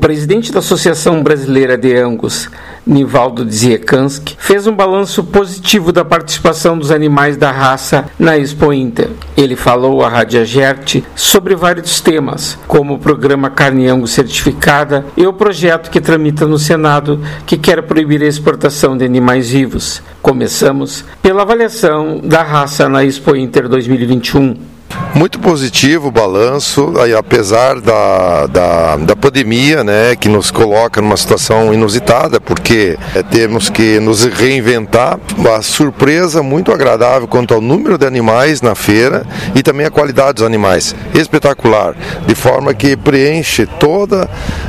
presidente da Associação Brasileira de Angus, Nivaldo Dziekanski, fez um balanço positivo da participação dos animais da raça na Expo Inter. Ele falou à Rádio Agerte sobre vários temas, como o programa Carne Angus Certificada e o projeto que tramita no Senado, que quer proibir a exportação de animais vivos. Começamos pela avaliação da raça na Expo Inter 2021. Muito positivo o balanço, apesar da pandemia, né, que nos coloca numa situação inusitada, porque temos que nos reinventar. Uma surpresa muito agradável quanto ao número de animais na feira e também a qualidade dos animais. Espetacular, de forma que preenche toda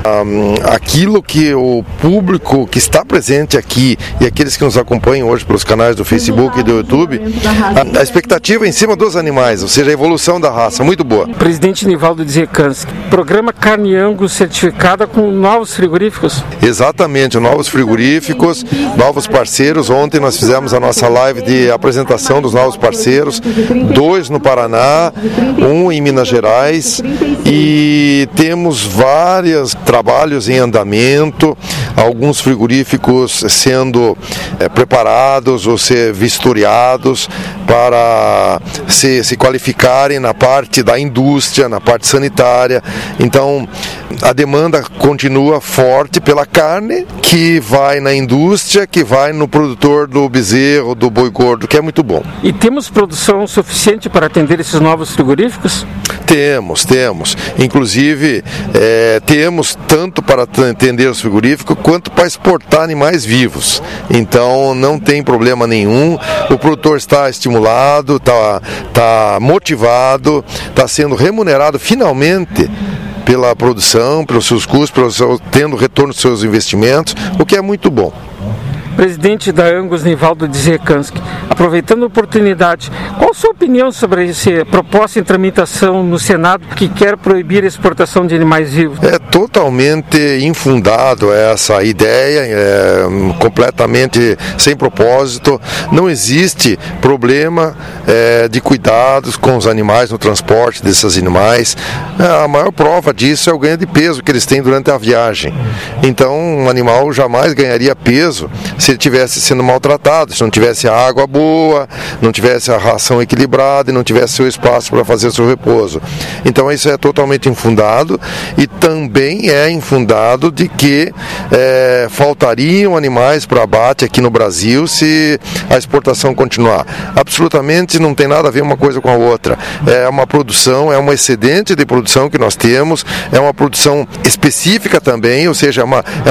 aquilo que o público que está presente aqui e aqueles que nos acompanham hoje pelos canais do Facebook e do YouTube, a expectativa em cima dos animais, ou seja, a evolução da raça, muito boa. Presidente Nivaldo Dziekanski, programa Carne Angus Certificada com novos frigoríficos? Exatamente, novos frigoríficos, novos parceiros. Ontem nós fizemos a nossa live de apresentação dos novos parceiros, 2 no Paraná, 1 em Minas Gerais, e temos vários trabalhos em andamento, alguns frigoríficos sendo preparados ou ser vistoriados para se qualificarem na parte da indústria, na parte sanitária. Então, a demanda continua forte pela carne, que vai na indústria, que vai no produtor do bezerro, do boi gordo, que é muito bom. E temos produção suficiente para atender esses novos frigoríficos? Temos. Inclusive, temos tanto para atender os frigoríficos, quanto para exportar animais vivos. Então, não tem problema nenhum. O produtor está estimulado, está motivado, está sendo remunerado finalmente pela produção, pelos seus custos, tendo retorno dos seus investimentos, o que é muito bom. Presidente da Angus, Nivaldo Dziekanski, aproveitando a oportunidade, qual a sua opinião sobre essa proposta em tramitação no Senado que quer proibir a exportação de animais vivos? É totalmente infundado essa ideia, completamente sem propósito. Não existe problema de cuidados com os animais, no transporte desses animais. A maior prova disso é o ganho de peso que eles têm durante a viagem. Então, um animal jamais ganharia peso se ele estivesse sendo maltratado, se não tivesse a água boa, não tivesse a ração equilibrada e não tivesse seu espaço para fazer seu repouso. Então isso é totalmente infundado, e também é infundado de que faltariam animais para abate aqui no Brasil se a exportação continuar. Absolutamente não tem nada a ver uma coisa com a outra. É uma produção, é um excedente de produção que nós temos, é uma produção específica também, ou seja,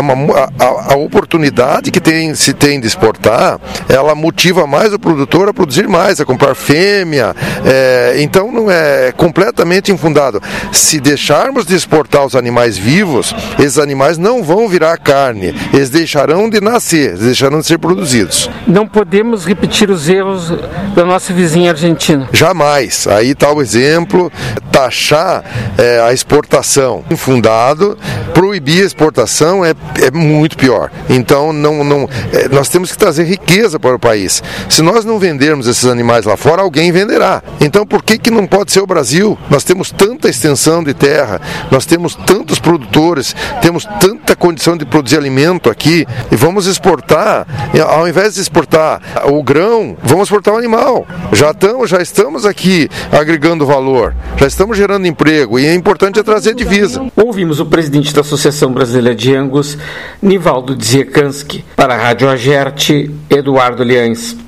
a oportunidade que se tem de exportar, ela motiva mais o produtor a produzir mais, a comprar fêmea. Então não é completamente infundado. Se deixarmos de exportar os animais vivos, esses animais não vão virar carne, eles deixarão de nascer, eles deixarão de ser produzidos. Não podemos repetir os erros da nossa vizinha Argentina. Jamais. Aí está o exemplo, taxar a exportação infundado, proibir a exportação é muito pior. Então nós temos que trazer riqueza para o país. Se nós não vendermos esses animais lá fora, alguém venderá. Então por que não pode ser o Brasil? Nós temos tanta extensão de terra, nós temos tantos produtores, temos tanta condição de produzir alimento aqui, e vamos exportar, ao invés de exportar o grão, vamos exportar o animal. Já estamos aqui agregando valor, já estamos gerando emprego, e é importante trazer divisa. Ouvimos o presidente da Associação Brasileira de Angus, Nivaldo Dziekanski. Para a Rádio Agerte, Eduardo Liães.